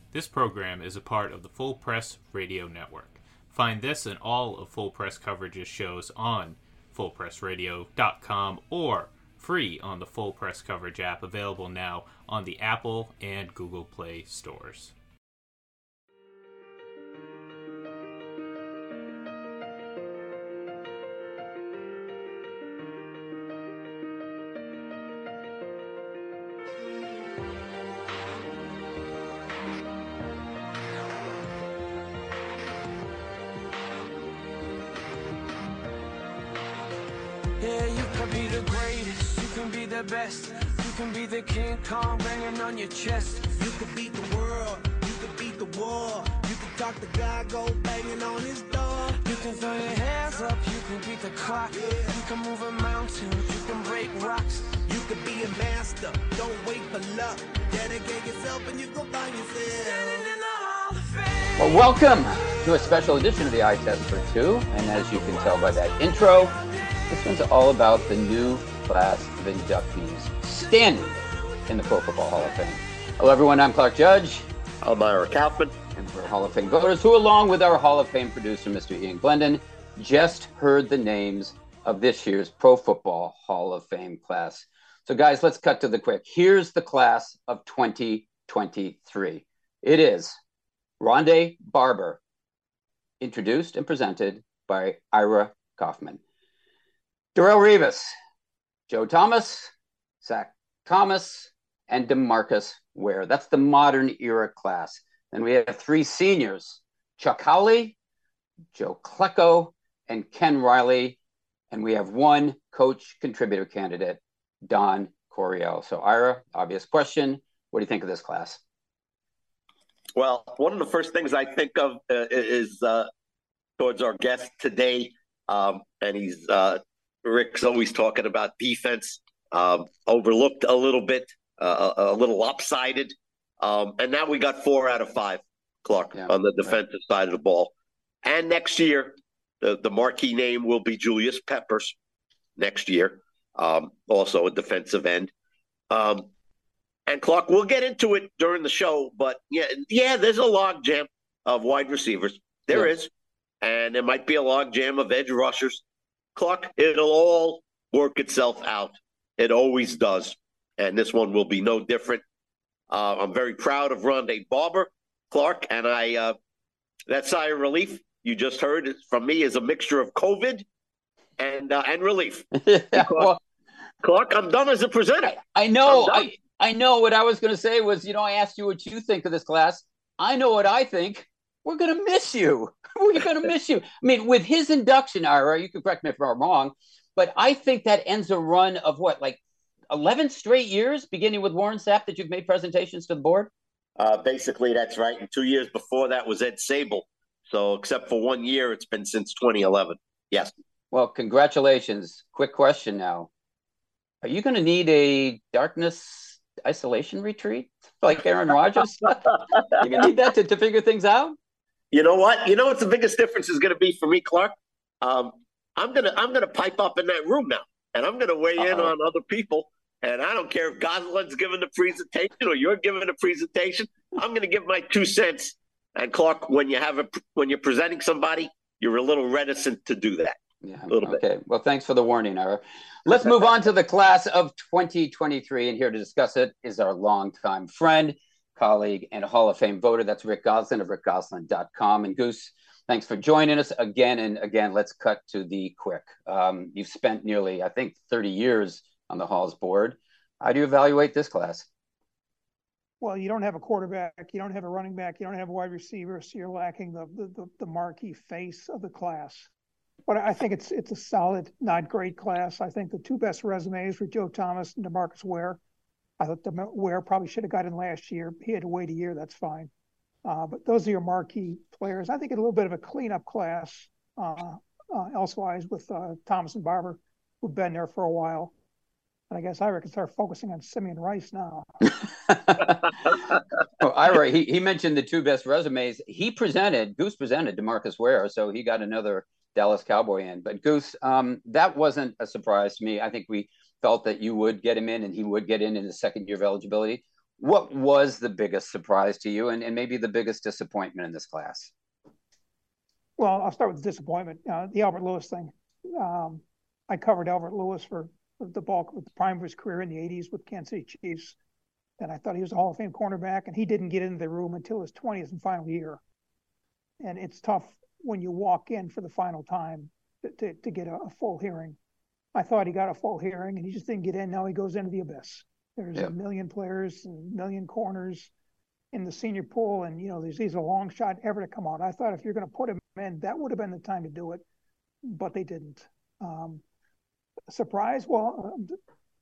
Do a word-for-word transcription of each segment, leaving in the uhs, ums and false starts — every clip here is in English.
This program is a part of the Full Press Radio Network. Find this and all of Full Press Coverage's shows on full press radio dot com or free on the Full Press Coverage app, available now on the Apple and Google Play stores. Yeah, you can be the greatest, you can be the best, you can be the King Kong banging on your chest. You could beat the world, you could beat the war, you could talk the guy, go banging on his door. You can throw your hands up, you can beat the clock, Yeah. you can move a mountain, you can break rocks. You could be a master, don't wait for luck. Dedicate yourself and you go find yourself. Standing in the Hall of Fame. Well, welcome to a special edition of the Eye Test for Two. And as you can tell by that intro, this one's all about the new class of inductees standing in the Pro Football Hall of Fame. Hello, everyone. I'm Clark Judge. I'm Ira Kaufman. And we're Hall of Fame voters who, along with our Hall of Fame producer, Mister Ian Glendon, just heard the names of this year's Pro Football Hall of Fame class. So, guys, let's cut to the quick. Here's the class of twenty twenty-three. It is Rondé Barber, introduced and presented by Ira Kaufman. Darrelle Revis, Joe Thomas, Zach Thomas, and DeMarcus Ware. That's the modern era class. Then we have three seniors, Chuck Howley, Joe Klecko, and Ken Riley. And we have one coach contributor candidate, Don Coryell. So, Ira, obvious question. What do you think of this class? Well, one of the first things I think of uh, is uh, towards our guest today, um, and he's uh, Rick's always talking about defense, um, overlooked a little bit, uh, a, a little lopsided, um, and now we got four out of five, Clark, Yeah, on the defensive right. side of the ball. And next year, the, the marquee name will be Julius Peppers next year, um, also a defensive end. Um, and Clark, we'll get into it during the show, but yeah, yeah, there's a log jam of wide receivers. There Yeah. is, and there might be a log jam of edge rushers. Clark, it'll all work itself out. It always does. And this one will be no different. Uh, I'm very proud of Rondé Barber, Clark, and I uh, that sigh of relief you just heard from me is a mixture of COVID and uh, and relief. Yeah, Clark, well, Clark, I'm done as a presenter. I know. I'm done. I, I know what I was going to say was, you know, I asked you what you think of this class. I know what I think. We're going to miss you. We're going to miss you. I mean, with his induction, Ira, you can correct me if I'm wrong, but I think that ends a run of what, like eleven straight years, beginning with Warren Sapp, that you've made presentations to the board? Uh, basically, that's right. And two years before that was Ed Sable. So except for one year, it's been since twenty eleven. Yes. Well, congratulations. Quick question now. Are you going to need a darkness isolation retreat like Aaron Rodgers? You're going to need that to, to figure things out? You know what? You know what the biggest difference is going to be for me, Clark? Um, I'm gonna I'm gonna pipe up in that room now, and I'm gonna weigh in Uh-oh. on other people. And I don't care if Goslin's giving the presentation or you're giving a presentation. I'm gonna give my two cents. And Clark, when you have a when you're presenting somebody, you're a little reticent to do that. Yeah. A little Okay. bit. Well, thanks for the warning, Ira. Let's move on to the class of twenty twenty-three. And here to discuss it is our longtime friend, colleague, and Hall of Fame voter. That's Rick Goslin of rick goslin dot com. And Goose, thanks for joining us again and again. Let's cut to the quick. Um, you've spent nearly, I think, thirty years on the Hall's board. How do you evaluate this class? Well, you don't have a quarterback, you don't have a running back, you don't have a wide receiver, so you're lacking the the, the, the marquee face of the class. But I think it's it's a solid, not great class. I think the two best resumes were Joe Thomas and DeMarcus Ware. I thought the Ware probably should have got in last year. He had to wait a year. That's fine. Uh, but those are your marquee players. I think a little bit of a cleanup class uh, uh, elsewise with uh, Thomas and Barber, who've been there for a while. And I guess Ira can start focusing on Simeon Rice now. Oh, Ira, he, he mentioned the two best resumes. He presented, Goose presented DeMarcus Ware, so he got another Dallas Cowboy in. But Goose, um, that wasn't a surprise to me. I think we felt that you would get him in and he would get in in his second year of eligibility. What was the biggest surprise to you, and, and maybe the biggest disappointment in this class? Well, I'll start with the disappointment. Uh, the Albert Lewis thing. Um, I covered Albert Lewis for the bulk of the prime of his career in the eighties with Kansas City Chiefs. And I thought he was a Hall of Fame cornerback, and he didn't get into the room until his twentieth and final year. And it's tough when you walk in for the final time to, to, to get a, a full hearing. I thought he got a full hearing, and he just didn't get in. Now he goes into the abyss. There's yep. a million players and a million corners in the senior pool, and, you know, there's, he's a long shot ever to come out. I thought if you're going to put him in, that would have been the time to do it, but they didn't. Um, surprise? Well, uh,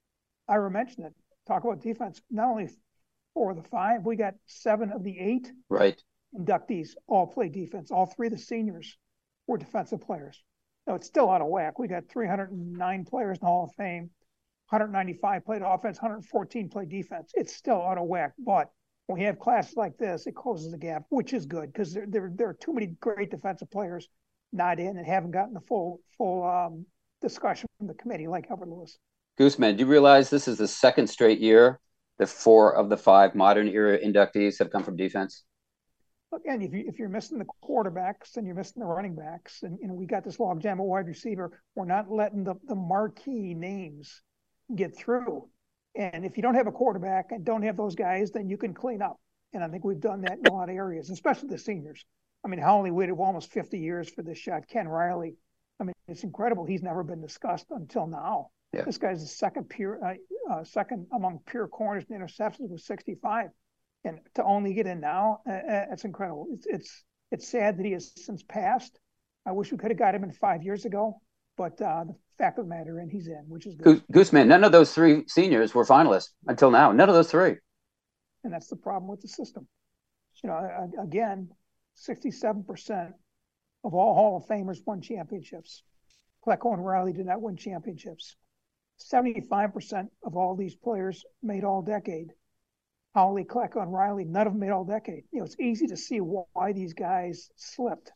Ira mentioned it. Talk about defense. Not only four of the five, we got seven of the eight right inductees all play defense. All three of the seniors were defensive players. Now, it's still out of whack. We got three hundred nine players in the Hall of Fame. one hundred ninety-five played offense, one hundred fourteen played defense. It's still out of whack, but when we have classes like this, it closes the gap, which is good because there, there, there are too many great defensive players not in and haven't gotten the full full um, discussion from the committee like Albert Lewis. Gooseman, do you realize this is the second straight year that four of the five modern era inductees have come from defense? Again, if, you, if you're missing the quarterbacks and you're missing the running backs, and, and we got this logjam at wide receiver, we're not letting the, the marquee names get through. And if you don't have a quarterback and don't have those guys, then you can clean up. And I think we've done that in a lot of areas, especially the seniors. I mean, Howley waited almost fifty years for this shot. Ken Riley, I mean, it's incredible. He's never been discussed until now. Yeah. This guy's the second pure, uh, uh, second among pure corners and interceptions with sixty-five. And to only get in now, uh, uh, it's incredible. It's, it's it's sad that he has since passed. I wish we could have got him in five years ago, but uh, the fact of the matter, and he's in, which is good. Gooseman, none of those three seniors were finalists until now. None of those three. And that's the problem with the system. You know, again, sixty-seven percent of all Hall of Famers won championships. Klecko and Riley did not win championships. seventy-five percent of all these players made all-decade. Howley, Klecko, and Riley, none of them made all-decade. You know, it's easy to see why these guys slipped.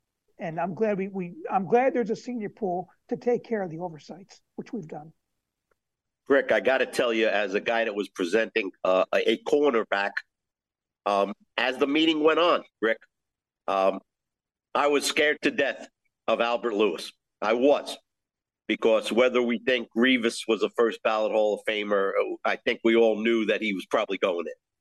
And I'm glad we, we I'm glad there's a senior pool to take care of the oversights, which we've done. Rick, I got to tell you, as a guy that was presenting uh, a, a cornerback, um, as the meeting went on, Rick, um, I was scared to death of Albert Lewis. I was. Because whether we think Revis was a first ballot Hall of Famer, I think we all knew that he was probably going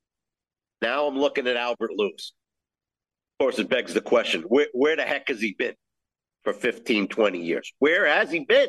in. Now I'm looking at Albert Lewis. Of course, it begs the question, where, where the heck has he been for fifteen, twenty years? Where has he been?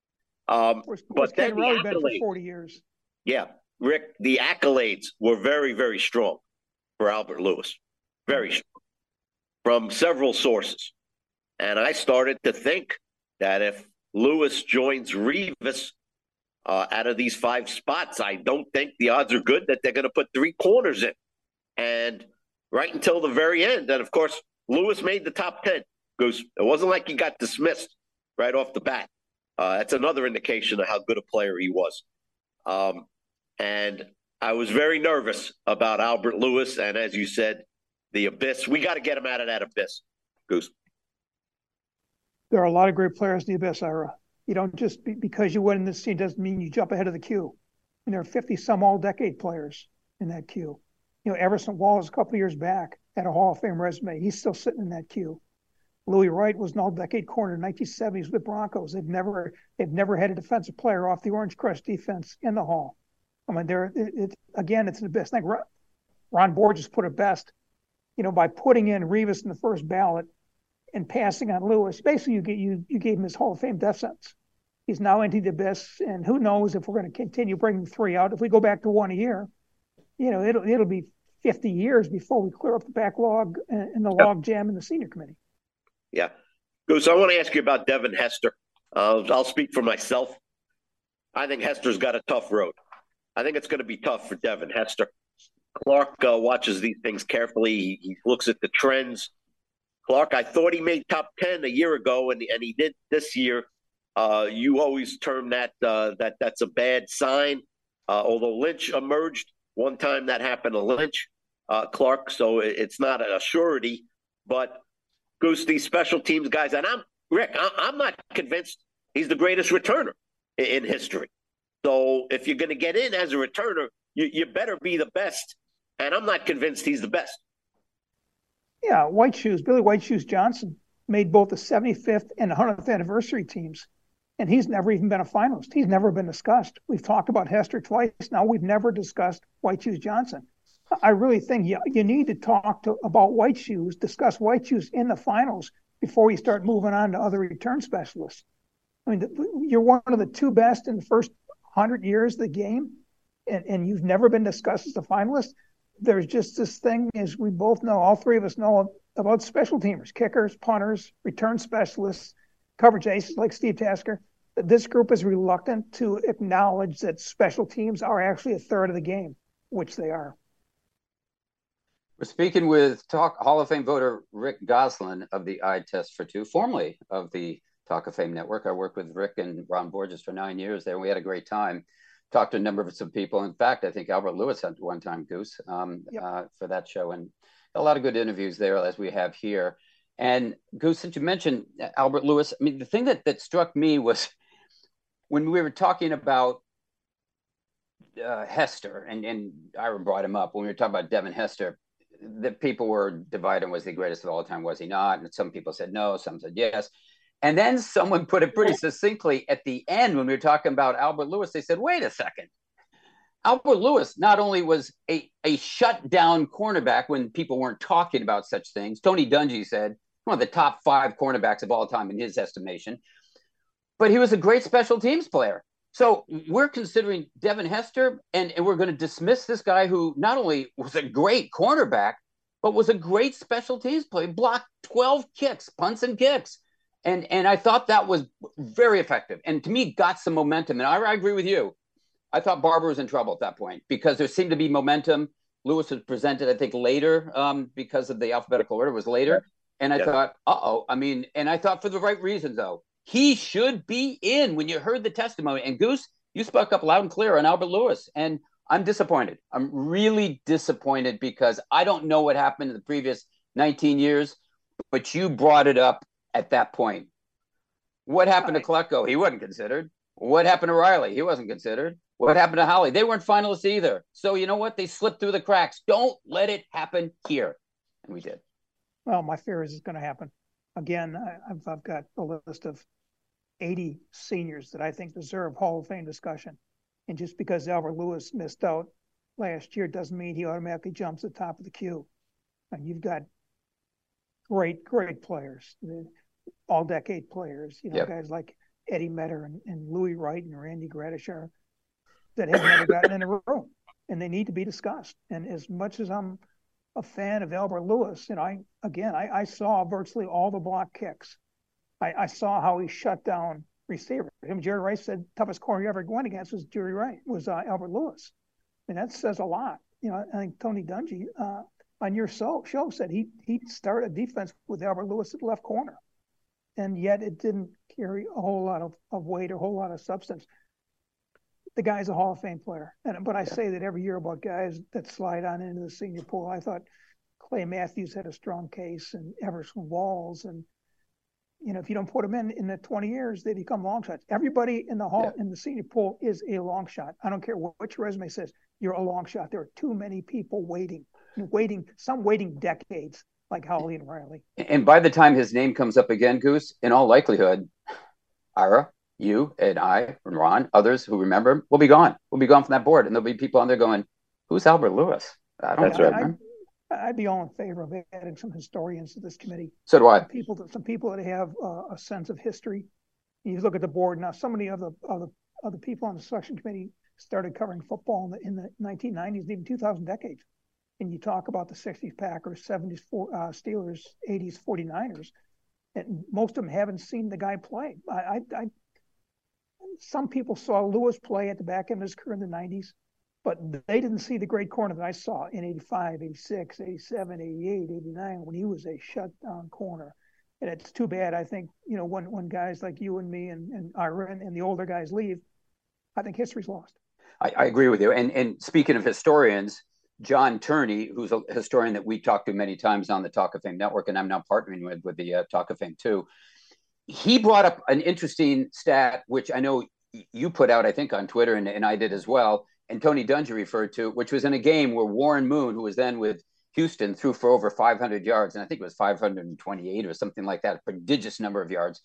Um, where's, but where's then the been for accolades, forty years? Yeah, Rick, the accolades were very, very strong for Albert Lewis. Very strong. From several sources. And I started to think that if Lewis joins Revis uh, out of these five spots, I don't think the odds are good that they're going to put three corners in. And right until the very end, and of course, Lewis made the top ten. Goose. It wasn't like he got dismissed right off the bat. Uh, that's another indication of how good a player he was. Um, and I was very nervous about Albert Lewis. And as you said, the abyss, we got to get him out of that abyss, Goose. There are a lot of great players in the abyss, Ira. You don't just, be, because you win in this scene doesn't mean you jump ahead of the queue. And there are fifty-some all-decade players in that queue. You know, Everson Walls, a couple of years back, had a Hall of Fame resume. He's still sitting in that queue. Louis Wright was an all-decade corner in the nineteen seventies with the Broncos. They've never, they've never had a defensive player off the Orange Crush defense in the Hall. I mean, there, it, it, again, it's the best. I think Ron Borges put it best. You know, by putting in Revis in the first ballot and passing on Lewis, basically you get you you gave him his Hall of Fame death sentence. He's now into the abyss, and who knows if we're going to continue bringing three out. If we go back to one a year, you know, it'll it'll be fifty years before we clear up the backlog and, and the yep. log jam in the senior committee. Yeah. Goose, I want to ask you about Devin Hester. Uh, I'll speak for myself. I think Hester's got a tough road. I think it's going to be tough for Devin Hester. Clark uh, watches these things carefully. He, he looks at the trends. Clark, I thought he made top ten a year ago, and, and he did this year. Uh, you always term that uh, that that's a bad sign. Uh, although Lynch emerged one time, that happened to Lynch, uh, Clark, so it, it's not a surety. But Goose, these special teams guys, and I'm Rick, I, I'm not convinced he's the greatest returner in, in history. So if you're going to get in as a returner, you, you better be the best. And I'm not convinced he's the best. Yeah, White Shoes, Billy White Shoes Johnson made both the seventy-fifth and one hundredth anniversary teams, and he's never even been a finalist. He's never been discussed. We've talked about Hester twice. Now we've never discussed White Shoes Johnson. I really think you, you need to talk to about White Shoes, discuss White Shoes in the finals before you start moving on to other return specialists. I mean, you're one of the two best in the first one hundred years of the game, and, and you've never been discussed as a finalist. There's just this thing, as we both know, all three of us know about special teamers, kickers, punters, return specialists, coverage aces like Steve Tasker. This group is reluctant to acknowledge that special teams are actually a third of the game, which they are. We're speaking with Talk Hall of Fame voter Rick Gosselin of the Eye Test for Two, formerly of the Talk of Fame Network. I worked with Rick and Ron Borges for nine years there. We had a great time. Talked to a number of some people. In fact, I think Albert Lewis had one time, Goose, um, yep. uh, for that show. And a lot of good interviews there, as we have here. And Goose, since you mentioned Albert Lewis, I mean, the thing that, that struck me was when we were talking about uh, Hester, and, and Ira brought him up, when we were talking about Devin Hester, the people were divided, was he the greatest of all time, was he not? And some people said no, some said yes. And then someone put it pretty succinctly at the end when we were talking about Albert Lewis. They said, wait a second. Albert Lewis not only was a, a shutdown cornerback when people weren't talking about such things. Tony Dungy said, one of the top five cornerbacks of all time in his estimation. But he was a great special teams player. So we're considering Devin Hester, and, and we're going to dismiss this guy who not only was a great cornerback, but was a great special teams player. Blocked twelve kicks, punts and kicks. And and I thought that was very effective. And to me, got some momentum. And I, I agree with you. I thought Barber was in trouble at that point because there seemed to be momentum. Lewis was presented, I think, later um, because of the alphabetical order was later. And I yeah. thought, uh-oh. I mean, and I thought for the right reasons, though. He should be in when you heard the testimony. And Goose, you spoke up loud and clear on Albert Lewis. And I'm disappointed. I'm really disappointed because I don't know what happened in the previous nineteen years, but you brought it up at that point. What happened to Klecko? He wasn't considered. What happened to Riley? He wasn't considered. What happened to Holly? They weren't finalists either. So you know what? They slipped through the cracks. Don't let it happen here. And we did. Well, my fear is it's going to happen. Again, I've, I've got a list of eighty seniors that I think deserve Hall of Fame discussion. And just because Albert Lewis missed out last year doesn't mean he automatically jumps to the top of the queue. And you've got great, great players, all-decade players, you know, yep. guys like Eddie Metter and, and Louis Wright and Randy Gradishar that have never gotten in a room, and they need to be discussed. And as much as I'm a fan of Albert Lewis, you know, I again, I, I saw virtually all the block kicks. I, I saw how he shut down receivers. Him, Jerry Rice said toughest corner he ever went against was Jerry Rice, was uh, Albert Lewis. I mean, that says a lot. You know, I think Tony Dungy uh, on your show, show said he he started a defense with Albert Lewis at left corner, and yet it didn't carry a whole lot of, of weight or a whole lot of substance. The guy's a Hall of Fame player, and but I yeah. say that every year about guys that slide on into the senior pool. I thought Clay Matthews had a strong case, and Everson Walls, and you know, if you don't put them in in the twenty years, they become long shots. Everybody in the hall yeah. in the senior pool is a long shot. I don't care what, what your resume says. You're a long shot. There are too many people waiting, waiting, some waiting decades, like Howley and Riley. And by the time his name comes up again, Goose, in all likelihood, Ira, you and I and Ron, others who remember him, will be gone. We'll be gone from that board, and there'll be people on there going, "Who's Albert Lewis?" I don't That's right. I, I'd be all in favor of adding some historians to this committee. So do I. Some people, that, some people that have uh, a sense of history. You look at the board now. So many of the of the of the people on the selection committee started covering football in the, in the nineteen nineties, even two thousand decades. And you talk about the sixties Packers, seventies uh, Steelers, eighties forty-niners, and most of them haven't seen the guy play. I, I, I some people saw Lewis play at the back end of his career in the nineties. But they didn't see the great corner that I saw in eighty-five, eighty-six, eighty-seven, eighty-eight, eighty-nine when he was a shutdown corner. And it's too bad. I think, you know, when, when guys like you and me and, and Ira and, and the older guys leave, I think history's lost. I, I agree with you. And, and speaking of historians, John Turney, who's a historian that we talked to many times on the Talk of Fame Network, and I'm now partnering with, with the uh, Talk of Fame too, he brought up an interesting stat, which I know you put out, I think, on Twitter, and, and I did as well. and Tony Dungy referred to, which was in a game where Warren Moon, who was then with Houston, threw for over five hundred yards, and I think it was five hundred twenty-eight or something like that, a prodigious number of yards.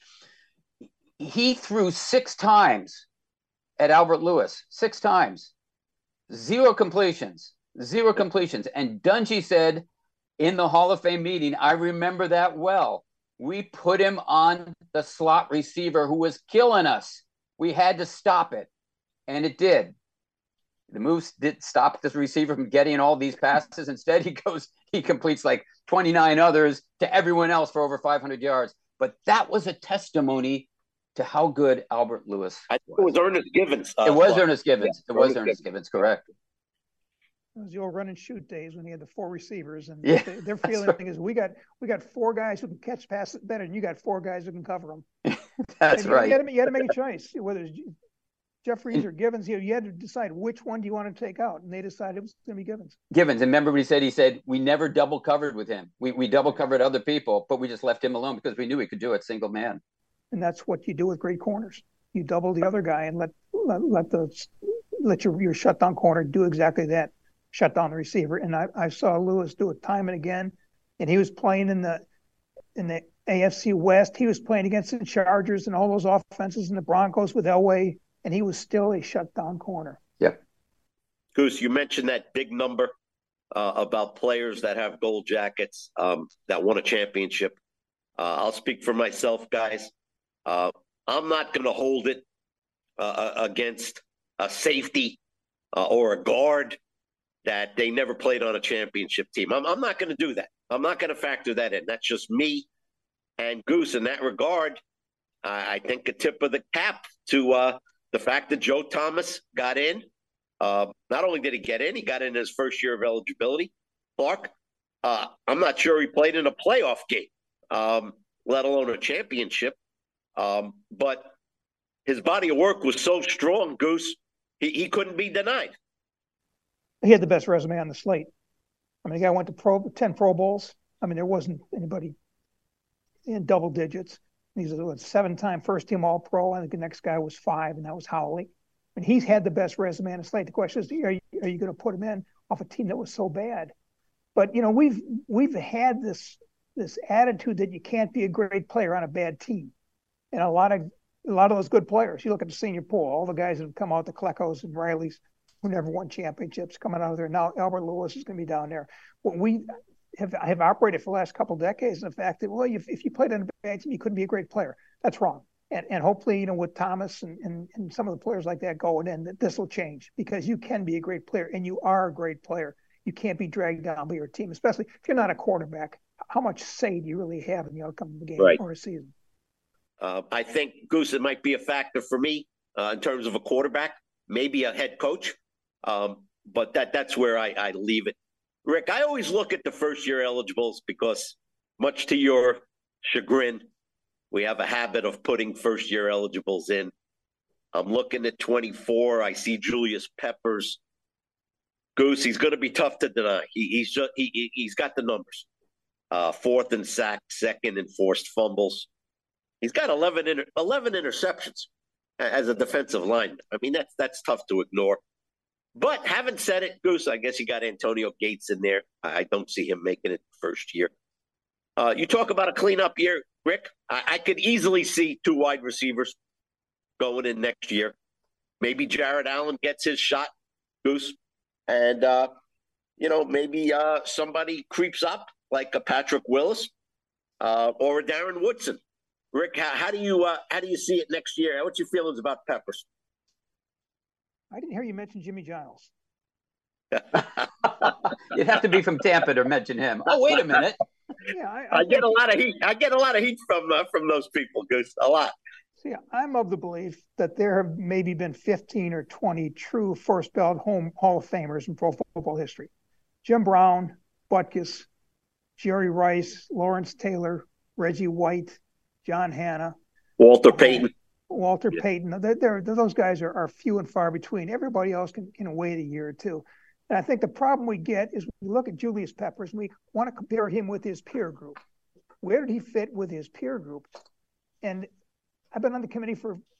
He threw six times at Albert Lewis, six times, zero completions, zero completions. And Dungy said in the Hall of Fame meeting, I remember that well. We put him on the slot receiver who was killing us. We had to stop it, and it did. The moves did stop this receiver from getting all these passes. Instead, he goes, he completes like twenty-nine others to everyone else for over five hundred yards. But that was a testimony to how good Albert Lewis I think was. It was Ernest Givens. Uh, it was Ernest Givens. Yeah, it was Ernest, Ernest Givens, correct. It was the old run and shoot days when he had the four receivers, and yeah, they, their feeling right. is we got we got four guys who can catch passes better than you got four guys who can cover them. That's and right. You had, to, you had to make a choice whether it's Jeffries or Givens. You, you had to decide which one do you want to take out, and they decided it was going to be Givens. Givens, and remember what he said? He said we never double covered with him. We we double covered other people, but we just left him alone because we knew he could do it single man. And that's what you do with great corners. You double the other guy and let let, let the let your your shutdown corner do exactly that. Shut down the receiver. And I, I saw Lewis do it time and again. And he was playing in the in the A F C West. He was playing against the Chargers and all those offenses and the Broncos with Elway, and he was still a shutdown corner. Yep. Goose, you mentioned that big number uh, about players that have gold jackets um, that won a championship. Uh, I'll speak for myself, guys. Uh, I'm not going to hold it uh, against a safety uh, or a guard that they never played on a championship team. I'm, I'm not going to do that. I'm not going to factor that in. That's just me. And Goose, in that regard, I, I think a tip of the cap to uh, the fact that Joe Thomas got in. Uh, not only did he get in, he got in his first year of eligibility. Clark, uh, I'm not sure he played in a playoff game, um, let alone a championship. Um, but his body of work was so strong, Goose, he, he couldn't be denied. He had the best resume on the slate. I mean, the guy went to pro ten Pro Bowls. I mean, there wasn't anybody in double digits. He's a seven-time first-team All-Pro. I think the next guy was five, and that was Howley. And he's had the best resume on the slate. The question is, are you, are you going to put him in off a team that was so bad? But you know, we've we've had this this attitude that you can't be a great player on a bad team, and a lot of a lot of those good players. You look at the senior pool, all the guys that have come out, the Kleckos and Rileys, who never won championships, coming out of there. Now Albert Lewis is going to be down there. What we have have operated for the last couple of decades, in the fact that, well, if, if you played on a bad team, you couldn't be a great player. That's wrong. And and hopefully, you know, with Thomas and, and, and some of the players like that going in, that this will change, because you can be a great player, and you are a great player. You can't be dragged down by your team, especially if you're not a quarterback. How much say do you really have in the outcome of the game right. or a season? Uh, I think, Goose, it might be a factor for me uh, in terms of a quarterback, maybe a head coach. Um, but that that's where I, I leave it. Rick, I always look at the first-year eligibles because, much to your chagrin, we have a habit of putting first-year eligibles in. I'm looking at twenty-four. I see Julius Peppers. Goose, he's going to be tough to deny. He, he's just he, he's got the numbers. Uh, fourth in sacks, second in forced fumbles. He's got eleven, inter- eleven interceptions as a defensive lineman. I mean, that's that's tough to ignore. But having said it, Goose, I guess you got Antonio Gates in there. I don't see him making it first year. Uh, you talk about a cleanup year, Rick. I, I could easily see two wide receivers going in next year. Maybe Jared Allen gets his shot, Goose. And, uh, you know, maybe uh, somebody creeps up like a Patrick Willis uh, or a Darren Woodson. Rick, how, how do you uh, how do you see it next year? What's your feelings about Peppers? I didn't hear you mention Jimmy Giles. You'd have to be from Tampa to mention him. Oh, wait a minute. Yeah, I, I, I get a lot of heat. I get a lot of heat from uh, from those people, Goose. A lot. See, I'm of the belief that there have maybe been fifteen or twenty true first ballot home Hall of Famers in pro football history. Jim Brown, Butkus, Jerry Rice, Lawrence Taylor, Reggie White, John Hanna, Walter Payton. Walter yeah. Payton. They're, they're, those guys are, are few and far between. Everybody else can, can wait a year or two. And I think the problem we get is we look at Julius Peppers and we want to compare him with his peer group. Where did he fit with his peer group? And I've been on the committee for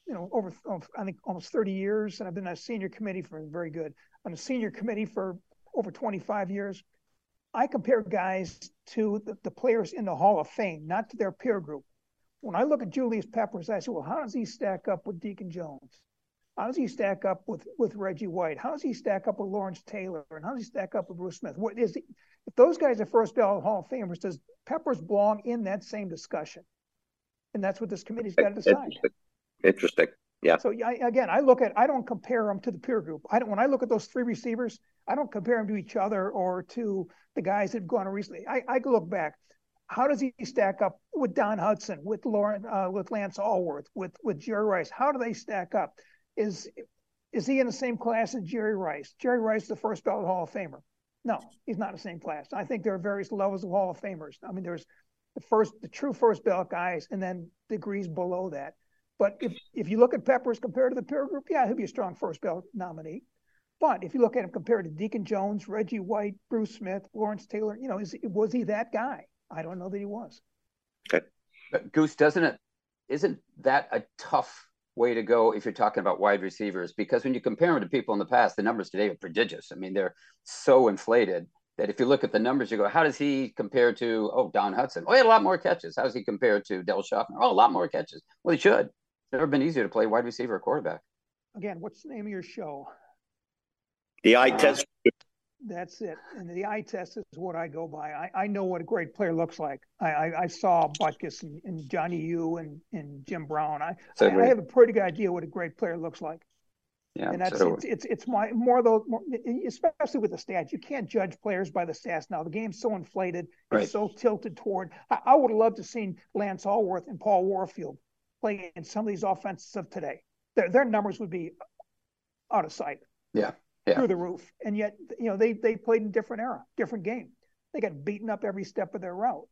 you know, over, I think, almost thirty years, and I've been on a senior committee for very good. On a senior committee for over twenty-five years. I compare guys to the, the players in the Hall of Fame, not to their peer group. When I look at Julius Peppers, I say, well, how does he stack up with Deacon Jones? How does he stack up with, with Reggie White? How does he stack up with Lawrence Taylor? And how does he stack up with Bruce Smith? What is he, if those guys are first ballot Hall of Famers, does Peppers belong in that same discussion? And that's what this committee's got to decide. Interesting. Interesting. Yeah. So I, again, I look at, I don't compare them to the peer group. I don't, when I look at those three receivers, I don't compare them to each other or to the guys that have gone recently. I, I look back. How does he stack up with Don Hudson, with Lauren, uh, with Lance Allworth, with with Jerry Rice? How do they stack up? Is is he in the same class as Jerry Rice? Jerry Rice is the first ballot Hall of Famer. No, he's not in the same class. I think there are various levels of Hall of Famers. I mean, there's the first, the true first ballot guys, and then degrees below that. But if if you look at Peppers compared to the peer group, yeah, he'll be a strong first ballot nominee. But if you look at him compared to Deacon Jones, Reggie White, Bruce Smith, Lawrence Taylor, you know, is was he that guy? I don't know that he was. Okay. But Goose, doesn't it? Isn't that a tough way to go if you're talking about wide receivers? Because when you compare them to people in the past, the numbers today are prodigious. I mean, they're so inflated that if you look at the numbers, you go, how does he compare to, oh, Don Hudson? Oh, he had a lot more catches. How does he compare to Del Schaffner? Oh, a lot more catches. Well, he should. It's never been easier to play wide receiver or quarterback. Again, what's the name of your show? The eye test. That's it. And the eye test is what I go by. I, I know what a great player looks like. I, I, I saw Butkus and, and Johnny U and, and Jim Brown. I, So I, I have a pretty good idea what a great player looks like. Yeah, And that's so it's, it's it's my more though, more, especially with the stats. You can't judge players by the stats now. The game's so inflated, Right. it's so tilted toward. I, I would have loved to have seen Lance Allworth and Paul Warfield play in some of these offenses of today. Their their numbers would be out of sight. yeah, yeah. Through the roof. And yet, you know, they they played in a different era, different game. They got beaten up every step of their route.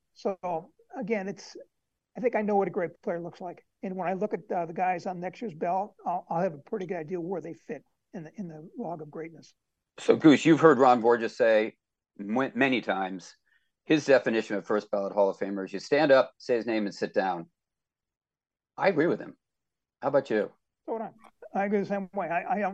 So again, it's I think I know what a great player looks like. And when I look at uh, the guys on next year's ballot, I'll, I'll have a pretty good idea where they fit in the in the log of greatness. So Goose, you've heard Ron Borges say m- many times, his definition of first ballot Hall of Famer is you stand up, say his name, and sit down. I agree with him. How about you? So what I I agree the same way. I, I don't.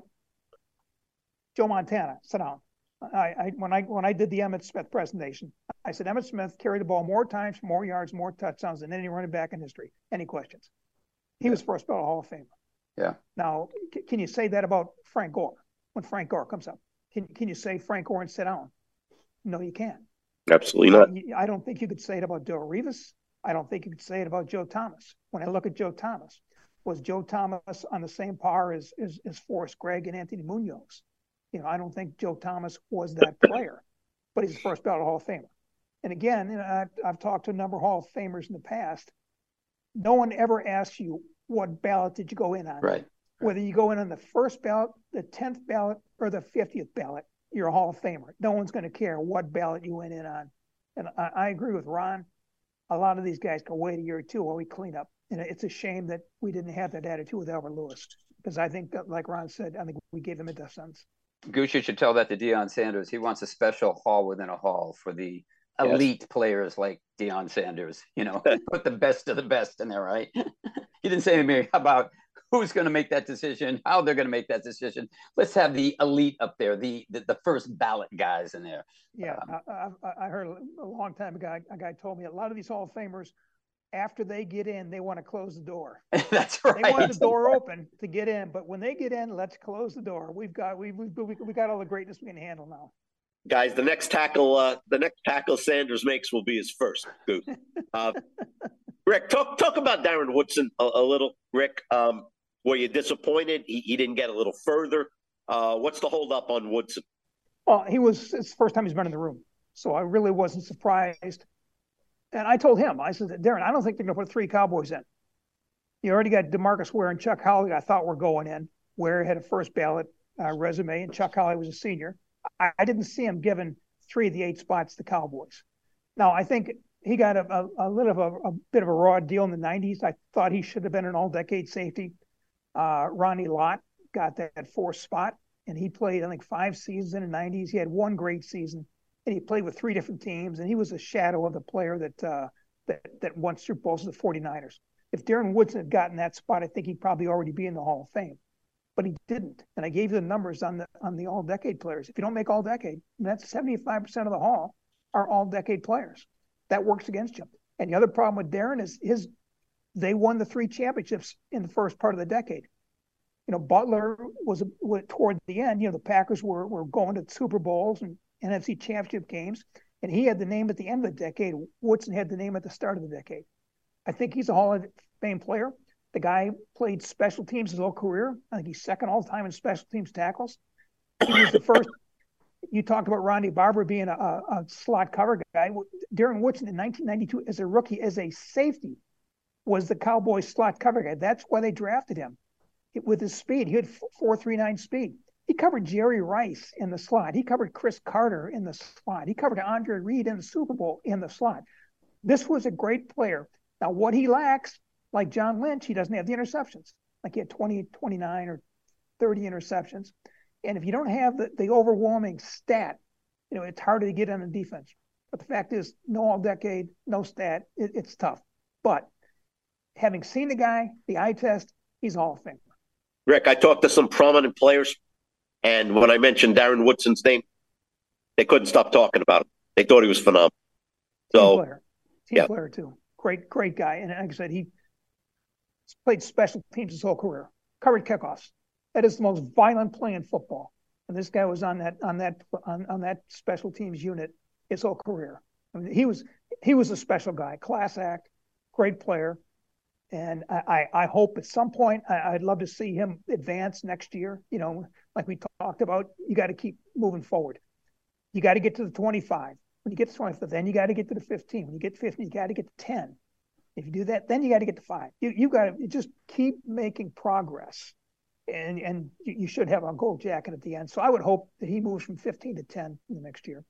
Joe Montana, sit down. I, I when I when I did the Emmitt Smith presentation, I said Emmitt Smith carried the ball more times, more yards, more touchdowns than any running back in history. Any questions? He was first ballot Hall of Famer. Yeah. Now, c- can you say that about Frank Gore when Frank Gore comes up? Can can you say Frank Gore and sit down? No, you can't. Absolutely not. I, I don't think you could say it about Joe Rivas. I don't think you could say it about Joe Thomas. When I look at Joe Thomas, was Joe Thomas on the same par as as, as Forrest Gregg and Anthony Munoz? You know, I don't think Joe Thomas was that player, but he's the first ballot Hall of Famer. And again, you know, I've, I've talked to a number of Hall of Famers in the past. No one ever asks you what ballot did you go in on. Right. Whether you go in on the first ballot, the tenth ballot, or the fiftieth ballot, you're a Hall of Famer. No one's going to care what ballot you went in on. And I, I agree with Ron. A lot of these guys can wait a year or two while we clean up. And it's a shame that we didn't have that attitude with Albert Lewis, because I think that, like Ron said, I think we gave him a death sentence. Goose, you should tell that to Deion Sanders. He wants a special hall within a hall for the elite yes. players like Deion Sanders. You know, put the best of the best in there, right? He didn't say to me about who's going to make that decision, how they're going to make that decision. Let's have the elite up there, the the, the first ballot guys in there. Yeah, um, I, I heard a long time ago, a guy told me a lot of these Hall of Famers, after they get in, they want to close the door. That's right. They want the door open to get in, but when they get in, let's close the door. We've got we we we got all the greatness we can handle now. Guys, the next tackle, uh, the next tackle Sanders makes will be his first. Uh, Rick, talk talk about Darren Woodson a, a little. Rick, um, were you disappointed he, he didn't get a little further? Uh, what's the hold up on Woodson? Well, he was it's the first time he's been in the room, so I really wasn't surprised. And I told him, I said, Darren, I don't think they're going to put three Cowboys in. You already got DeMarcus Ware and Chuck Howley I thought were going in. Ware had a first ballot uh, resume, and Chuck Howley was a senior. I, I didn't see him giving three of the eight spots to Cowboys. Now, I think he got a, a, a little of a, a bit of a raw deal in the nineties. I thought he should have been an all-decade safety. Uh, Ronnie Lott got that, that fourth spot, and he played, I think, five seasons in the nineties. He had one great season. And he played with three different teams, and he was a shadow of the player that uh, that that won Super Bowls with the 49ers. If Darren Woodson had gotten that spot, I think he'd probably already be in the Hall of Fame. But he didn't. And I gave you the numbers on the on the all-decade players. If you don't make all-decade, that's seventy-five percent of the Hall are all-decade players. That works against you. And the other problem with Darren is his they won the three championships in the first part of the decade. You know, Butler was, was toward the end. You know, the Packers were were going to Super Bowls and N F C championship games, and he had the name at the end of the decade. Woodson had the name at the start of the decade. I think he's a Hall of Fame player. The guy played special teams his whole career. I think he's second all time in special teams tackles. He was the first. You talked about Ronnie Barber being a, a slot cover guy. Darren Woodson in nineteen ninety-two, as a rookie, as a safety, was the Cowboys slot cover guy. That's why they drafted him. It, with his speed, he had four three nine speed. He covered Jerry Rice in the slot. He covered Chris Carter in the slot. He covered Andre Reed in the Super Bowl in the slot. This was a great player. Now, what he lacks, like John Lynch, he doesn't have the interceptions. Like he had twenty, twenty-nine, or thirty interceptions. And if you don't have the, the overwhelming stat, you know, it's harder to get on the defense. But the fact is, no all-decade, no stat, it, it's tough. But having seen the guy, the eye test, he's a Hall of Famer. Rick, I talked to some prominent players, and when I mentioned Darren Woodson's name, they couldn't stop talking about him. They thought he was phenomenal. So, Team player, Team yeah. player too. Great, great guy. And like I said, he played special teams his whole career. Covered kickoffs. That is the most violent play in football. And this guy was on that on that on, on that special teams unit his whole career. I mean, he was he was a special guy, class act, great player. And I, I, I hope at some point I, I'd love to see him advance next year. You know, like we talked about, you got to keep moving forward. You got to get to the twenty-five. When you get to twenty-five, then you got to get to the fifteen. When you get to fifteen, you got to get to ten. If you do that, then you got to get to five. You you got to just keep making progress, and and you, you should have a gold jacket at the end. So I would hope that he moves from fifteen to ten in the next year.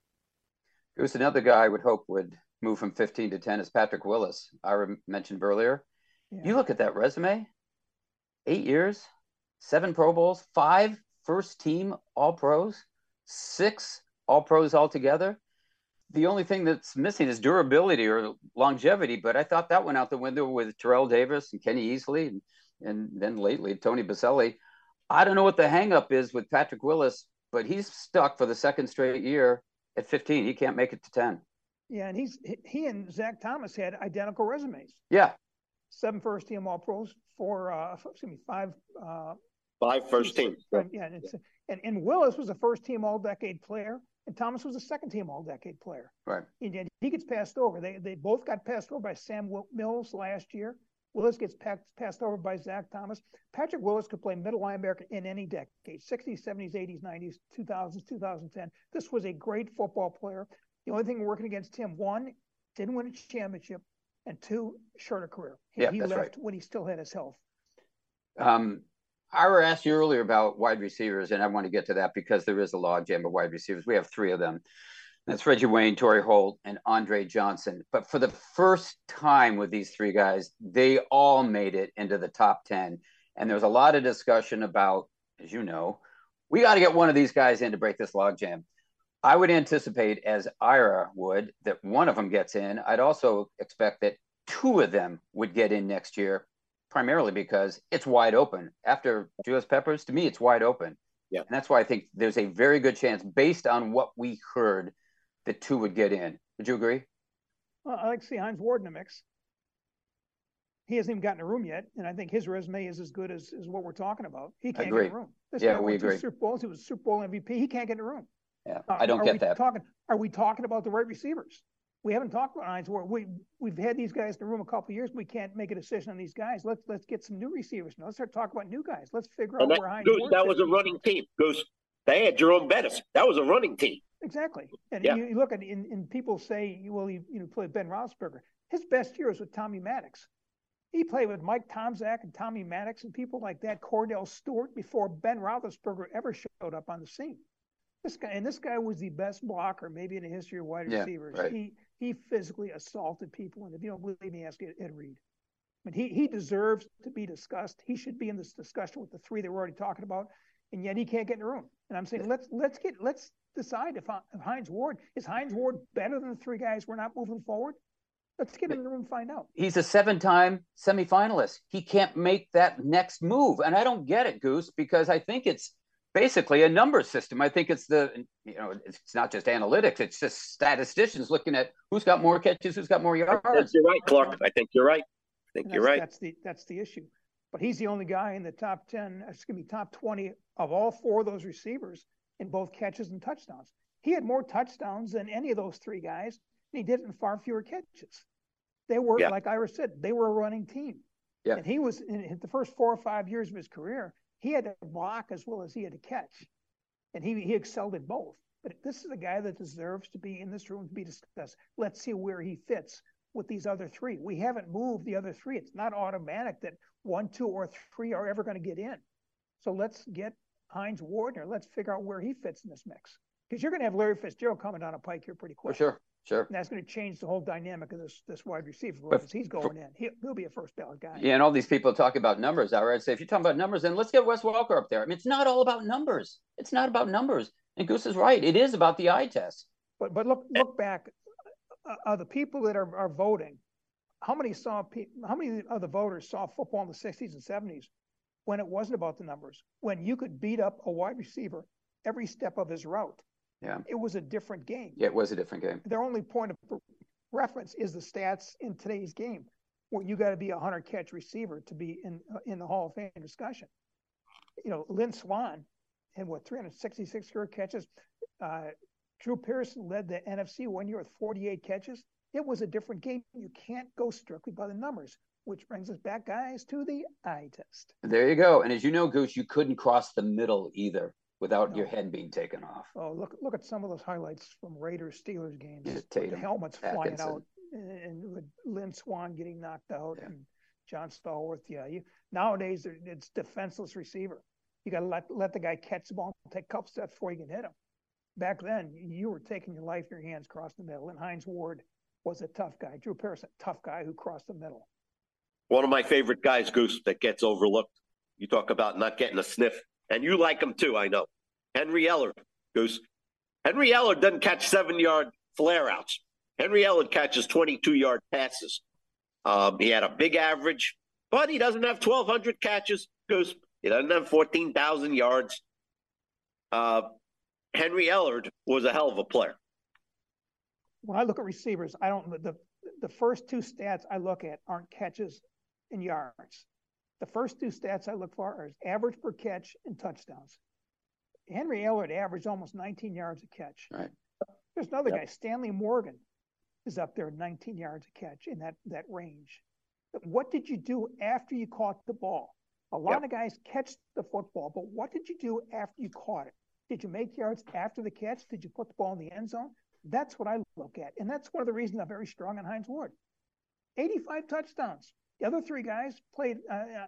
There's another guy I would hope would move from fifteen to ten is Patrick Willis. I mentioned earlier. Yeah. You look at that resume, eight years, seven Pro Bowls, five first team All Pros, six All Pros altogether. The only thing that's missing is durability or longevity, but I thought that went out the window with Terrell Davis and Kenny Easley, and, and then lately Tony Baselli. I don't know what the hang-up is with Patrick Willis, but he's stuck for the second straight year at fifteen. He can't make it to ten. Yeah, and he's he and Zach Thomas had identical resumes. Yeah. Seven first team All Pros, four, uh, excuse me, five. Uh, five first team. Yeah, and, it's, and and Willis was a first team All Decade player, and Thomas was a second team All Decade player. Right. And he gets passed over. They they both got passed over by Sam Mills last year. Willis gets passed over by Zach Thomas. Patrick Willis could play middle linebacker in any decade, sixties, seventies, eighties, nineties, two thousands, two thousand ten. This was a great football player. The only thing working against him, one, didn't win a championship, and two, shorter career. He, yeah, he that's left right. when he still had his health. Um, I asked you earlier about wide receivers, and I want to get to that because there is a logjam of wide receivers. We have three of them. That's Reggie Wayne, Torrey Holt, and Andre Johnson. But for the first time with these three guys, they all made it into the top ten. And there was a lot of discussion about, as you know, we got to get one of these guys in to break this logjam. I would anticipate, as Ira would, that one of them gets in. I'd also expect that two of them would get in next year, primarily because it's wide open. After Julius Peppers, to me, it's wide open. Yeah. And that's why I think there's a very good chance, based on what we heard, that two would get in. Would you agree? Well, I like to see Hines Ward in the mix. He hasn't even gotten a room yet, and I think his resume is as good as, as what we're talking about. He can't agree. get a room. This yeah, guy we won agree. two Super Bowls. He was Super Bowl M V P. He can't get in a room. Yeah, uh, I don't are get we that. Talking, are we talking about the right receivers? We haven't talked about Hines Ward. We we've had these guys in the room a couple of years. We can't make a decision on these guys. Let's let's get some new receivers. Now let's start talking about new guys. Let's figure out that, where Hines Goose, Ward. That was a running team. Goose, they had Jerome Bettis. That was a running team. Exactly. And yeah. you, you look at and, and people say, well, he you know played Ben Roethlisberger. His best year was with Tommy Maddox. He played with Mike Tomczak and Tommy Maddox and people like that, Cordell Stewart, before Ben Roethlisberger ever showed up on the scene. This guy, and this guy was the best blocker maybe in the history of wide yeah, receivers. Right. He he physically assaulted people, and if you don't believe me, ask Ed Reed. I mean, he he deserves to be discussed. He should be in this discussion with the three that we're already talking about, and yet he can't get in the room. And I'm saying let's let's get let's decide if, if Hines Ward is Hines Ward better than the three guys we're not moving forward. Let's get in the room and find out. He's a seven-time semifinalist. He can't make that next move. And I don't get it, Goose, because I think it's basically a number system. I think it's the, you know, it's not just analytics. It's just statisticians looking at who's got more catches, who's got more yards. I think you're right, Clark. I think you're right. I think you're right. That's the, that's the issue. But he's the only guy in the top ten, it's going to be top twenty of all four of those receivers in both catches and touchdowns. He had more touchdowns than any of those three guys, and he did it in far fewer catches. They were, yeah. like Ira said, they were a running team. Yeah. And he was, in the first four or five years of his career, he had to block as well as he had to catch. And he, he excelled at both. But this is a guy that deserves to be in this room to be discussed. Let's see where he fits with these other three. We haven't moved the other three. It's not automatic that one, two, or three are ever going to get in. So let's get Hines Ward here. Let's figure out where he fits in this mix. Because you're going to have Larry Fitzgerald coming down a pike here pretty quick. For sure, sure. And that's going to change the whole dynamic of this this wide receiver room as he's going for, in. He'll, he'll be a first ballot guy. Yeah, and all these people talk about numbers. I would say, if you're talking about numbers, then let's get Wes Welker up there. I mean, it's not all about numbers. It's not about numbers. And Goose is right. It is about the eye test. But but look look back. Uh, uh, the people that are, are voting, how many saw how many of the voters saw football in the sixties and seventies when it wasn't about the numbers, when you could beat up a wide receiver every step of his route? Yeah, it was a different game. Yeah, it was a different game. Their only point of reference is the stats in today's game, where you got to be a hundred catch receiver to be in uh, in the Hall of Fame discussion. You know, Lynn Swann had what three hundred sixty-six career catches. Uh, Drew Pearson led the N F C one year with forty-eight catches. It was a different game. You can't go strictly by the numbers, which brings us back, guys, to the eye test. There you go. And as you know, Goose, you couldn't cross the middle either without no. your head being taken off. Oh, look look at some of those highlights from Raiders Steelers games. Yeah, with the helmets Atkinson. flying out, and with Lynn Swann getting knocked out, yeah. and John Stallworth. Yeah, you nowadays it's defenseless receiver. You got to let let the guy catch the ball, and take a couple steps before you can hit him. Back then, you were taking your life in your hands crossing the middle. And Hines Ward was a tough guy. Drew Pearson, tough guy who crossed the middle. One of my favorite guys, Goose, that gets overlooked. You talk about not getting a sniff, and you like him too, I know. Henry Ellard, Goose. Henry Ellard doesn't catch seven-yard flare-outs. Henry Ellard catches twenty-two-yard passes. Um, he had a big average, but he doesn't have twelve hundred catches, Goose. He doesn't have fourteen thousand yards. Uh, Henry Ellard was a hell of a player. When I look at receivers, I don't the the first two stats I look at aren't catches and yards. The first two stats I look for are average per catch and touchdowns. Henry Ellard averaged almost nineteen yards a catch. Right. There's another yep. guy, Stanley Morgan, is up there nineteen yards a catch in that that range. But what did you do after you caught the ball? A lot yep. of guys catch the football, but what did you do after you caught it? Did you make yards after the catch? Did you put the ball in the end zone? That's what I look at. And that's one of the reasons I'm very strong on Hines Ward. eighty-five touchdowns. The other three guys played, uh, uh,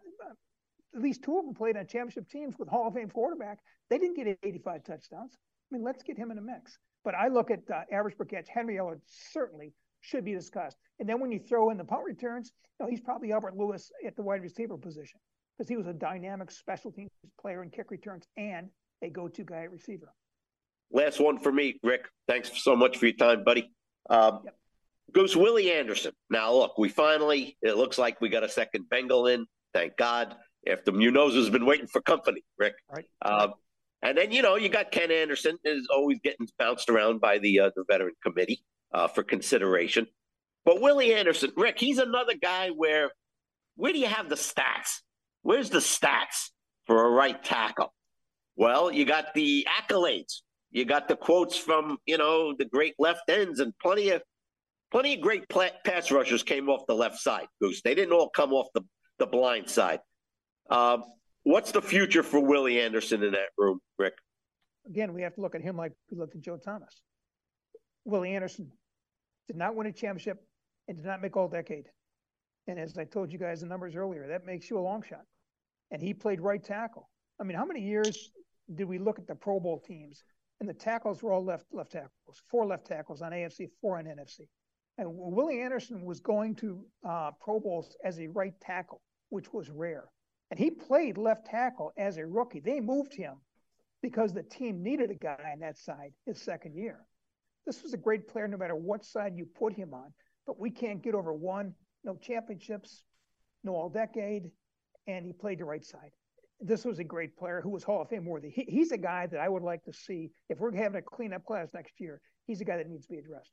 at least two of them played on championship teams with Hall of Fame quarterback. They didn't get eighty-five touchdowns. I mean, let's get him in the mix. But I look at uh, average per catch. Henry Ellard certainly should be discussed. And then when you throw in the punt returns, you know, he's probably Albert Lewis at the wide receiver position because he was a dynamic special teams player in kick returns and a go-to guy at receiver. Last one for me, Rick. Thanks so much for your time, buddy. Um, yep. Goes Willie Anderson. Now, look, we finally, it looks like we got a second Bengal in. Thank God. After Munoz has been waiting for company, Rick. Right. Um, and then, you know, you got Ken Anderson is always getting bounced around by the uh, the veteran committee uh, for consideration. But Willie Anderson, Rick, he's another guy where, where do you have the stats? Where's the stats for a right tackle? Well, you got the accolades. You got the quotes from, you know, the great left ends, and plenty of plenty of great pass rushers came off the left side, Goose. They didn't all come off the, the blind side. Uh, what's the future for Willie Anderson in that room, Rick? Again, we have to look at him like we looked at Joe Thomas. Willie Anderson did not win a championship and did not make all-decade. And as I told you guys the numbers earlier, that makes you a long shot. And he played right tackle. I mean, how many years did we look at the Pro Bowl teams? And the tackles were all left left tackles, four left tackles on A F C, four on N F C. And Willie Anderson was going to uh, Pro Bowls as a right tackle, which was rare. And he played left tackle as a rookie. They moved him because the team needed a guy on that side his second year. This was a great player no matter what side you put him on. but we can't get over one, no championships, no all-decade, and he played the right side. This was a great player who was Hall of Fame worthy. He, he's a guy that I would like to see. If we're having a cleanup class next year, he's a guy that needs to be addressed.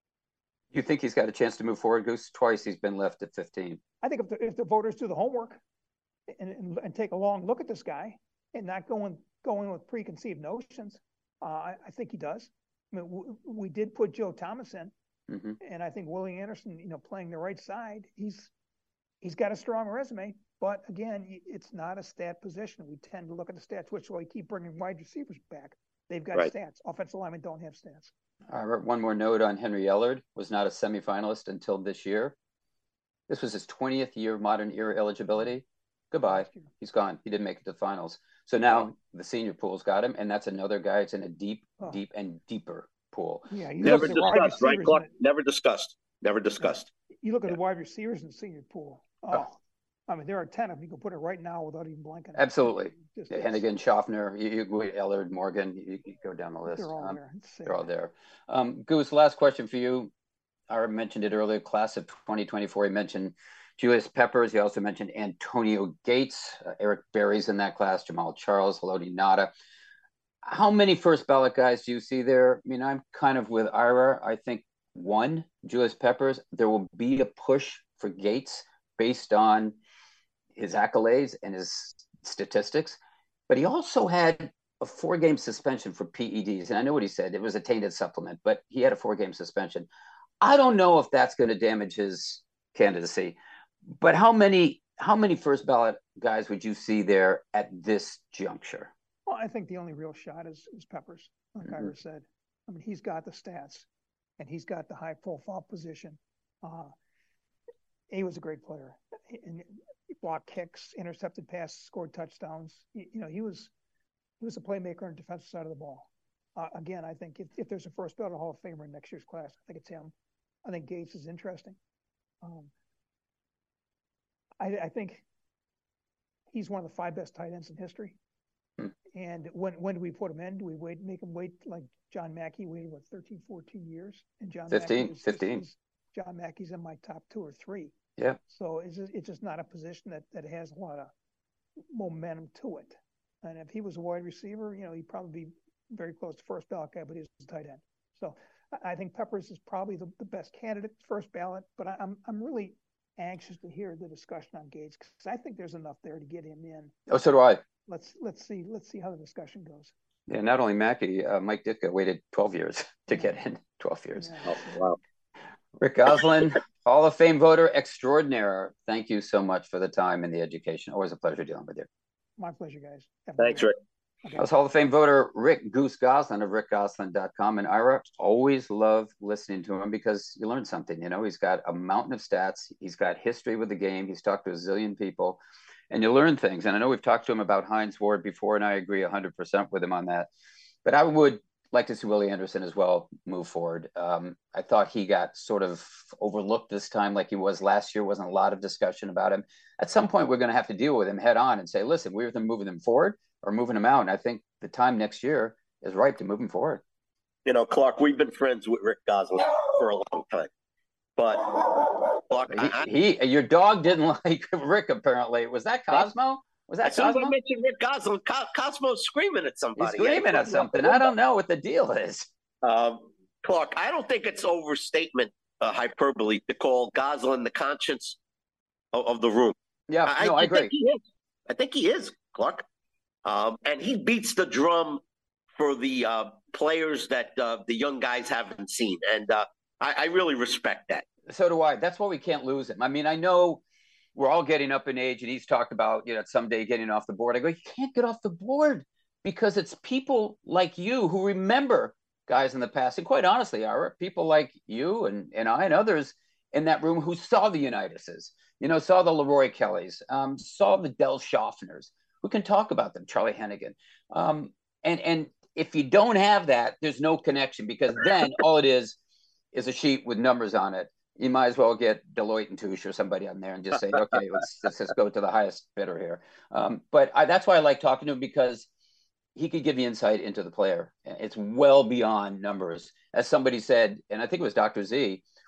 You think he's got a chance to move forward, Goose? Twice he's been left at fifteen. I think if the, if the voters do the homework and, and, and take a long look at this guy and not going going with preconceived notions, uh, I, I think he does. I mean, w- we did put Joe Thomas in, mm-hmm. and I think Willie Anderson, you know, playing the right side, he's he's got a strong resume. But again, it's not a stat position. We tend to look at the stats, which will keep bringing wide receivers back. They've got Right. stats. Offensive linemen don't have stats. Uh, one more note on Henry Ellard, was not a semifinalist until this year. This was his twentieth year of modern era eligibility. Goodbye. Last year. He's gone. He didn't make it to the finals. So now the senior pool's got him, and that's another guy that's in a deep, Oh. deep, and deeper pool. Yeah, you Never look at the wide discussed, right, receivers. Clark? in Never discussed. Never discussed. the- You look at Yeah. the wide receivers in the senior pool. Oh, Oh. I mean, there are ten of them. You can put it right now without even blinking. Absolutely. Just- Yeah, Hennigan, Schaffner, you, you go Ellard, Morgan, you, you go down the list. They're all Um, there. It's sad. They're all there. Um, Goose, last question for you. I mentioned it earlier, class of twenty twenty-four. He mentioned Julius Peppers. He also mentioned Antonio Gates, uh, Eric Berry's in that class, Jamal Charles, Haloti Nada. How many first ballot guys do you see there? I mean, I'm kind of with Ira. I think one, Julius Peppers. There will be a push for Gates based on his accolades and his statistics. But he also had a four-game suspension for P E Ds. And I know what he said. It was a tainted supplement, but he had a four-game suspension. I don't know if that's going to damage his candidacy. But how many how many first ballot guys would you see there at this juncture? Well, I think the only real shot is, is Peppers, like Mhm. Ira said. I mean, he's got the stats, and he's got the high-profile position. Uh, he was a great player. He- And he blocked kicks, intercepted passes, scored touchdowns. You, you know, he was he was a playmaker on the defensive side of the ball. Uh, again, I think if, if there's a first ballot Hall of Famer in next year's class, I think it's him. I think Gates is interesting. Um, I, I think he's one of the five best tight ends in history. Hmm. And when when do we put him in? Do we wait, make him wait like John Mackey waited, what, thirteen, fourteen years? And John fifteen, Mackey is- fifteen. is- John Mackey's in my top two or three. Yeah. So it's just, it's just not a position that, that has a lot of momentum to it. And if he was a wide receiver, you know, he'd probably be very close to first ballot guy, but he's a tight end. So I, I think Peppers is probably the, the best candidate, first ballot. But I, I'm I'm really anxious to hear the discussion on Gates because I think there's enough there to get him in. Oh, so do I. Let's let's see let's see how the discussion goes. Yeah, not only Mackey, uh, Mike Ditka waited twelve years to get in. twelve years. Yeah, Oh, wow. Rick Goslin, Hall of Fame voter extraordinaire. Thank you so much for the time and the education. Always a pleasure dealing with you. my pleasure, guys. Have a Thanks, good Rick. one. Okay. That was Hall of Fame voter Rick Goose Goslin of rick goslin dot com. And Ira, always love listening to him because you learn something. You know, he's got a mountain of stats. He's got history with the game. He's talked to a zillion people. And you learn things. And I know we've talked to him about Hines Ward before, and I agree one hundred percent with him on that. But I would like to see Willie Anderson as well move forward. Um, I thought he got sort of overlooked this time like he was last year. Wasn't a lot of discussion about him. At some point, we're going to have to deal with him head on and say, listen, we're either moving him forward or moving him out. And I think the time next year is ripe to move him forward. You know, Clark, we've been friends with Rick Goslin for a long time. But, Clark, I, I, He, he, your dog didn't like Rick, apparently. Was that Cosmo? Was that as soon as I Cosmo? mentioned Rick Goslin, Co- Cosmo's screaming at somebody. He's screaming at something. I don't know what the deal is. Um, Clark, I don't think it's overstatement, uh, hyperbole, to call Goslin the conscience of, of the room. Yeah, I, no, I, I agree. think he is. I think he is, Clark. Um, and he beats the drum for the uh, players that uh, the young guys haven't seen. And uh, I, I really respect that. So do I. That's why we can't lose him. I mean, I know we're all getting up in age, and he's talked about, you know, someday getting off the board. I go, you can't get off the board because it's people like you who remember guys in the past. And quite honestly, are people like you and, and I and others in that room who saw the Unitas's, you know, saw the Leroy Kellys, um, saw the Del Schaffners, who can talk about them, Charlie Hennigan. Um, and, and if you don't have that, there's no connection, because then all it is is a sheet with numbers on it. You might as well get Deloitte and Touche or somebody on there and just say, okay, let's, let's just go to the highest bidder here. Um, but I, that's why I like talking to him, because he could give the insight into the player. It's well beyond numbers. As somebody said, and I think it was Doctor Z,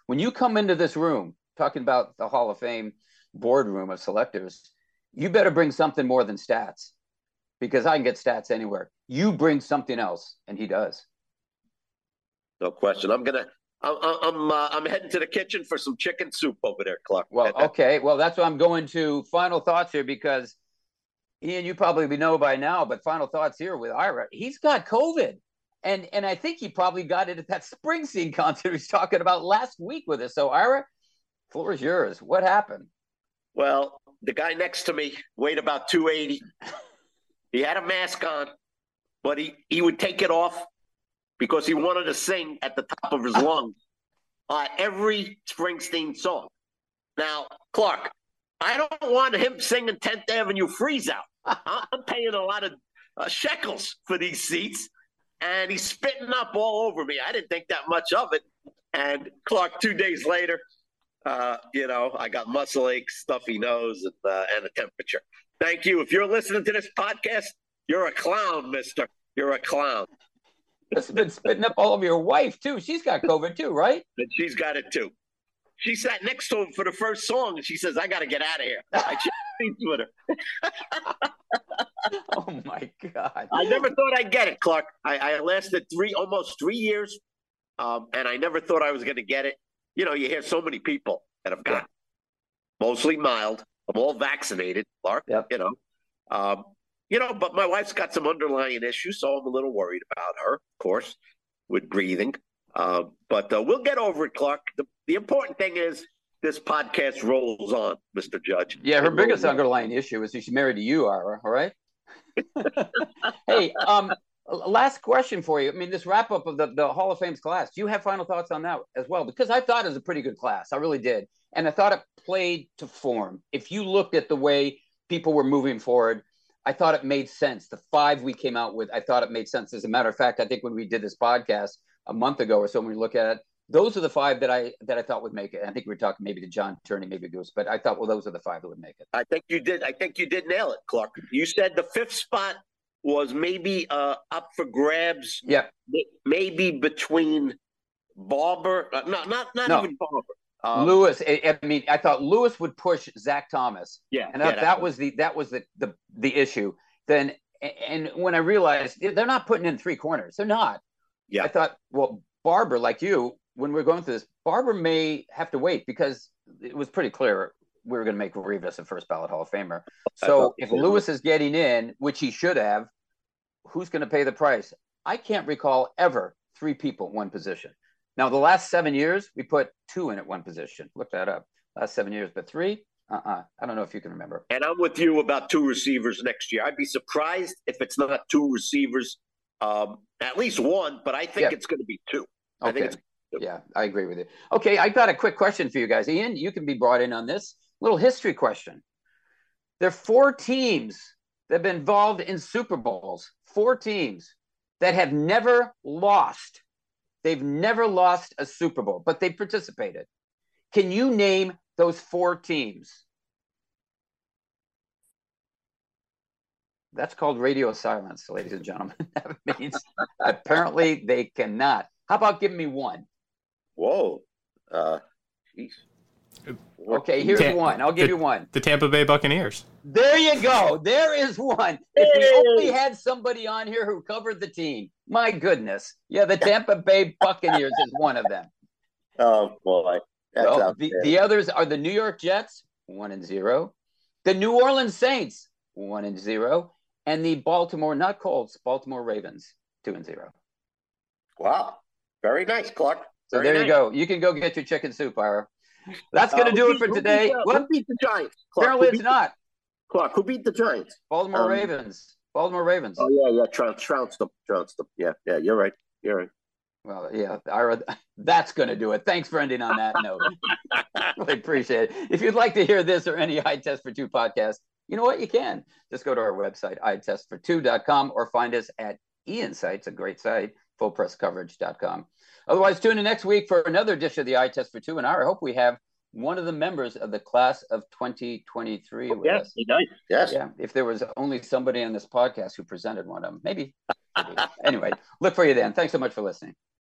When you come into this room talking about the Hall of Fame boardroom of selectors, you better bring something more than stats, because I can get stats anywhere. You bring something else, and he does. No question. I'm gonna. I'm. I'm. Uh, I'm heading to the kitchen for some chicken soup over there, Clark. Well, okay. Well, that's what I'm going to. Final thoughts here, because Ian, you probably know by now, but final thoughts here with Ira. He's got COVID, and and I think he probably got it at that Springsteen concert he was talking about last week with us. So, Ira, floor is yours. What happened? Well, the guy next to me weighed about two eighty. He had a mask on, but he, he would take it off because he wanted to sing at the top of his lungs uh, every Springsteen song. Now, Clark, I don't want him singing tenth Avenue Freeze Out. I'm paying a lot of uh, shekels for these seats, and he's spitting up all over me. I didn't think that much of it. And Clark, two days later, uh, you know, I got muscle aches, stuffy nose, and, uh, and a temperature. Thank you. If you're listening to this podcast, you're a clown, mister. You're a clown. It's been spitting up all over your wife, too. She's got COVID, too, right? And she's got it, too. She sat next to him for the first song, and she says, I got to get out of here. I checked with her. Oh, my God. I never thought I'd get it, Clark. I, I lasted three, almost three years, um, and I never thought I was going to get it. You know, you hear so many people that have got it. Mostly mild. I'm all vaccinated, Clark, yep. you know. Um, you know, but my wife's got some underlying issues, so I'm a little worried about her, of course, with breathing. Uh, but uh, we'll get over it, Clark. The, the important thing is this podcast rolls on, Mister Judge. Yeah, her biggest underlying issue is she's married to you, Ira, all right? Hey, um, last question for you. I mean, this wrap-up of the, the Hall of Fame's class, do you have final thoughts on that as well? Because I thought it was a pretty good class. I really did. And I thought it played to form. If you looked at the way people were moving forward, I thought it made sense. The five we came out with, I thought it made sense. As a matter of fact, I think when we did this podcast a month ago or so, when we look at it, those are the five that I that I thought would make it. I think we were talking maybe to John Turney, maybe Goose, but I thought, well, those are the five that would make it. I think you did. I think you did nail it, Clark. You said the fifth spot was maybe uh, up for grabs. Yeah, maybe between Barber, uh, not not not no. even Barber. Um, Lewis, I, I mean, I thought Lewis would push Zach Thomas. Yeah, and yeah, that, that was the that was the, the the issue. Then, and when I realized they're not putting in three corners, they're not. Yeah, I thought, well, Barber, like you, when we're going through this, Barber may have to wait because it was pretty clear we were going to make Rivas a first ballot Hall of Famer. So if Lewis is getting in, which he should have, who's going to pay the price? I can't recall ever three people in one position. Now, the last seven years, we put two in at one position. Look that up. Last seven years, but three? Uh-uh. I don't know if you can remember. And I'm with you about two receivers next year. I'd be surprised if it's not two receivers, um, at least one, but I think yeah. it's going to be two. Okay. I think it's two. Yeah, I agree with you. Okay, I got a quick question for you guys. Ian, you can be brought in on this. Little history question. There are four teams that have been involved in Super Bowls, four teams that have never lost. They've never lost a Super Bowl, but they participated. Can you name those four teams? That's called radio silence, ladies and gentlemen. That means apparently they cannot. How about giving me one? Whoa. Uh, geez. Okay, here's Tam- one. I'll give the, you one. The Tampa Bay Buccaneers. There you go. There is one. If we only had somebody on here who covered the team. My goodness. Yeah, the Tampa Bay Buccaneers is one of them. Oh, boy. That's So out the, there. the others are the New York Jets, one and zero. The New Orleans Saints, one and zero. And the Baltimore, not Colts, Baltimore Ravens, two and zero. Wow. Very nice, Clark. So Very there nice. you go. You can go get your chicken soup, Ira. That's going to Uh, do who it for beat- who today. beat the- What? Who beat the Giants? Clark, Apparently who it's beat- not. Clark, who beat the Giants? Baltimore Um, Ravens. Baltimore Ravens. Oh, yeah, yeah. Trounced, trounced them. Trounced them. Yeah, yeah. You're right. You're right. Well, yeah, Ira, that's going to do it. Thanks for ending on that note. Really appreciate it. If you'd like to hear this or any Eye Test for Two podcast, you know what? You can. Just go to our website, eye test for two dot com, or find us at eInsights, a great site, full press coverage dot com. Otherwise, tune in next week for another edition of the Eye Test for Two. And I hope we have one of the members of the class of twenty twenty-three with Yeah, us. be nice. Yes. Yeah, if there was only somebody on this podcast who presented one of them, maybe. maybe. Anyway, look for you then. Thanks so much for listening.